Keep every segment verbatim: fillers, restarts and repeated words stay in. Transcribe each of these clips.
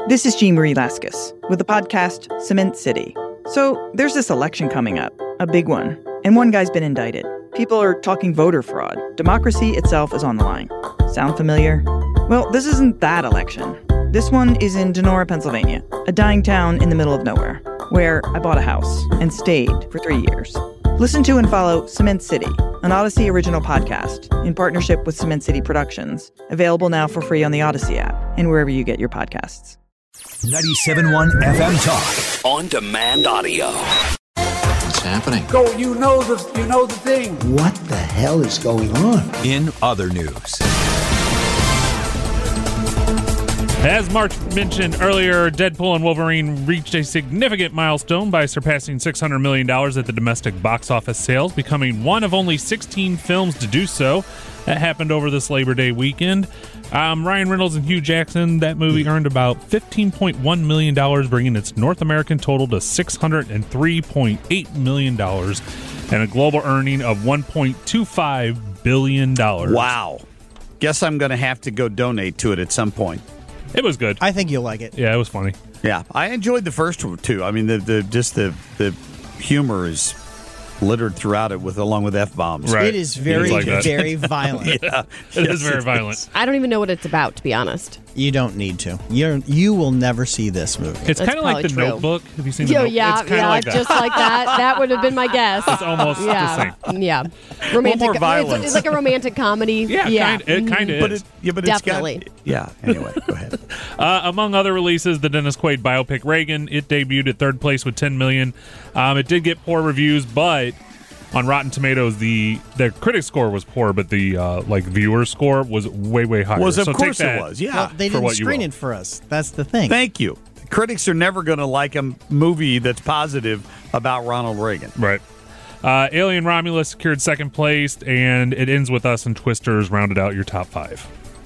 This is Jean Marie Laskus with the podcast Cement City. So there's this election coming up, a big one, and one guy's been indicted. People are talking voter fraud. Democracy itself is on the line. Sound familiar? Well, this isn't that election. This one is in Donora, Pennsylvania, a dying town in the middle of nowhere, where I bought a house and stayed for three years. Listen to and follow Cement City, an Odyssey original podcast in partnership with Cement City Productions, available now for free on the Odyssey app and wherever you get your podcasts. ninety-seven point one F M Talk. On demand audio. What's happening? Go, you know the you know the thing. What the hell is going on? In other news. As Mark mentioned earlier, Deadpool and Wolverine reached a significant milestone by surpassing six hundred million dollars at the domestic box office sales, becoming one of only sixteen films to do so. That happened over this Labor Day weekend. Um, Ryan Reynolds and Hugh Jackson, that movie earned about fifteen point one million dollars, bringing its North American total to six hundred three point eight million dollars and a global earning of one point two five billion dollars. Wow. Guess I'm going to have to go donate to it at some point. It was good. I think you'll like it. Yeah, it was funny. Yeah, I enjoyed the first one, too. I mean, the, the just the, the humor is littered throughout it with along with F-bombs. Right. It is very, like that. very violent. Yeah, It yes, is very it violent. is. I don't even know what it's about, to be honest. You don't need to. You're, you will never see this movie. It's That's kind of like probably The true. Notebook. Have you seen The Yo, Notebook? yeah, It's kinda yeah, like that. just like that. That would have been my guess. It's almost yeah, the same. yeah. Romantic. more it's, violence. it's like a romantic comedy. Yeah, yeah. Kind, it kind of But is. it, yeah, but Definitely. it's got... Yeah, anyway, go ahead. Uh, among other releases, the Dennis Quaid biopic Reagan, it debuted at third place with ten million dollars. Um, it did get poor reviews, but on Rotten Tomatoes, the the critic score was poor, but the uh, like viewer score was way way higher. Was of so course take it that was, yeah. Well, they for didn't what you screen will. it for us. That's the thing. Thank you. Critics are never going to like a movie that's positive about Ronald Reagan. Right. Uh, Alien Romulus secured second place, and It Ends With Us and Twisters rounded out your top five.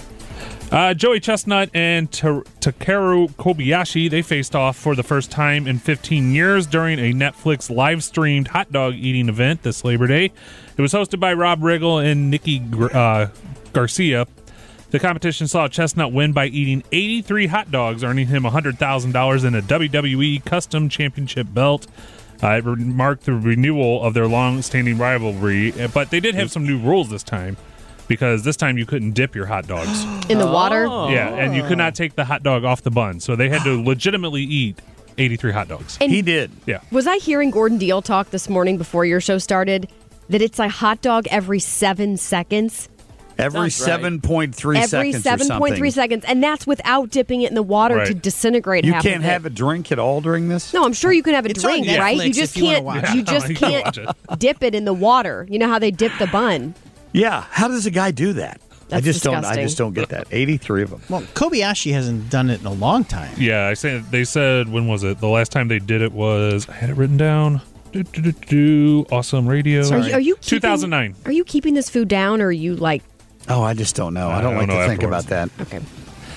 Uh, Joey Chestnut and Ta- Takeru Kobayashi, they faced off for the first time in fifteen years during a Netflix live-streamed hot dog eating event this Labor Day. It was hosted by Rob Riggle and Nikki uh, Garcia. The competition saw Chestnut win by eating eighty-three hot dogs, earning him one hundred thousand dollars and a W W E Custom Championship belt. Uh, it re- marked the renewal of their long-standing rivalry, but they did have some new rules this time, because this time you couldn't dip your hot dogs. In the water. Yeah, and you could not take the hot dog off the bun, so they had to legitimately eat eighty-three hot dogs. And He did. Yeah. was I hearing Gordon Deal talk this morning before your show started that it's a hot dog every seven seconds? Every seven point three Every seconds or seven point three something. seconds, and that's without dipping it in the water Right. to disintegrate. You half can't of it. have a drink at all during this? No, I'm sure you can have a It's on drink, Netflix right? You if just you wanna can't. watch You it. just You can can't watch dip it in the water. You know how they dip the bun? Yeah. How does a guy do that? I That's just don't. I disgusting. just don't get that. eighty-three of them. Well, Kobayashi hasn't done it in a long time. Yeah, I said they said when was it? The last time they did it was I had it written down. Do, do, do, do, awesome radio. Are you, are you keeping, two thousand nine. Are you keeping this food down, or are you like? Oh, I just don't know. I don't, I like don't to know think afterwards. about that. Okay.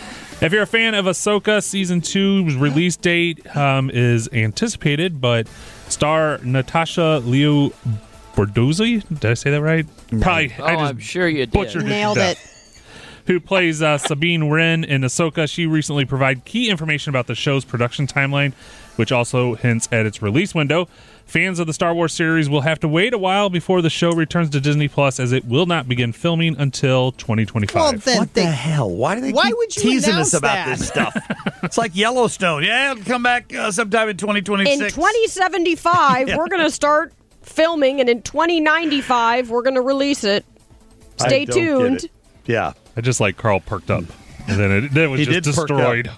If you're a fan of Ahsoka, season two's release date um, is anticipated, but star Natasha Liu Borduzzi, did I say that right? Probably. Oh, I just I'm sure you did. butchered it. Nailed to it. death. Who plays uh, Sabine Wren in Ahsoka. She recently provided key information about the show's production timeline, which also hints at its release window. Fans of the Star Wars series will have to wait a while before the show returns to Disney Plus, as it will not begin filming until twenty twenty-five. Well, then What they, the hell? Why do they Why keep would you teasing announce us about that? this stuff? It's like Yellowstone. Yeah, it'll come back uh, sometime in twenty twenty-six. In twenty seventy-five, Yeah. we're going to start filming, and in twenty ninety-five, we're going to release it. I Stay don't get tuned. it. Yeah. I just like Carl perked up, and then it, then it was He just did perk destroyed.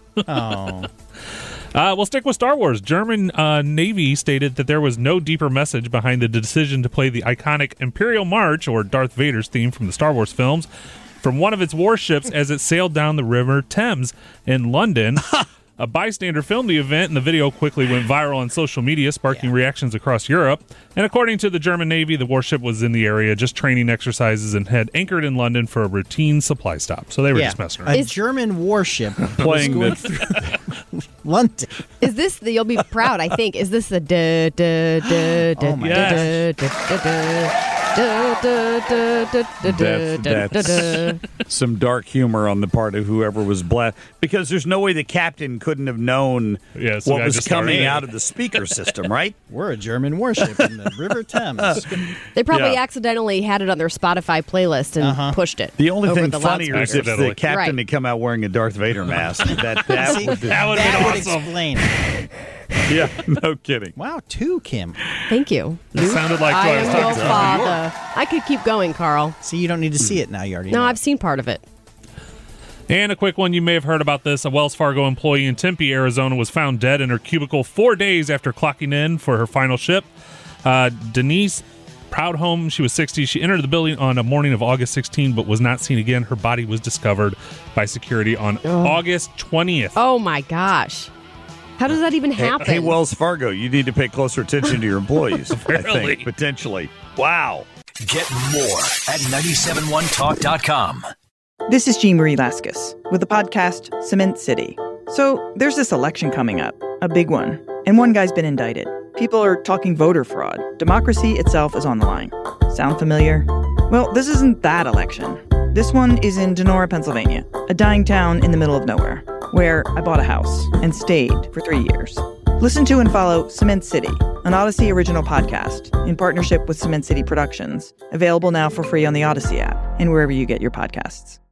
oh, Uh, we'll stick with Star Wars. German uh, Navy stated that there was no deeper message behind the decision to play the iconic Imperial March, or Darth Vader's theme from the Star Wars films, from one of its warships as it sailed down the River Thames in London. A bystander filmed the event, and the video quickly went viral on social media, sparking reactions across Europe. And according to the German Navy, the warship was in the area just training exercises and had anchored in London for a routine supply stop. So they were yeah. just messing around. A German warship Playing was the- going through London. Is this the? You'll be proud. I think. Is this the? Da, da, da, da, Oh my da, gosh. da, da, da, Da, da, da, da, da, That- da, da, da. that's some dark humor on the part of whoever was blessed, because there's no way the captain couldn't have known Yeah, so what I was just coming started. out of the speaker system, right? We're a German warship in the River Thames. They probably Yeah. accidentally had it on their Spotify playlist and Uh-huh. pushed it. The only over thing the funnier is if loudspeakers. the captain Right. had come out wearing a Darth Vader mask. that that See, would That would've that been would awesome. explain it. yeah, no kidding. Wow, two, Kim. Thank you. It sounded like I who I was am your talking to. father. I could keep going, Carl. See, you don't need to see it now. You already No, know. I've seen part of it. And a quick one, you may have heard about this. A Wells Fargo employee in Tempe, Arizona was found dead in her cubicle four days after clocking in for her final shift. Uh, Denise Proudhome, she was sixty. She entered the building on a morning of August sixteenth, but was not seen again. Her body was discovered by security on August twentieth. Oh my gosh. How does that even Hey, happen? hey, Wells Fargo, you need to pay closer attention to your employees. I Apparently. think potentially. Wow. Get more at nine seven one talk dot com. This is Jean Marie Laskus with the podcast Cement City. So there's this election coming up, a big one, and one guy's been indicted. People are talking voter fraud. Democracy itself is on the line. Sound familiar? Well, this isn't that election. This one is in Donora, Pennsylvania, a dying town in the middle of nowhere, where I bought a house and stayed for three years. Listen to and follow Cement City, an Odyssey original podcast in partnership with Cement City Productions, available now for free on the Odyssey app and wherever you get your podcasts.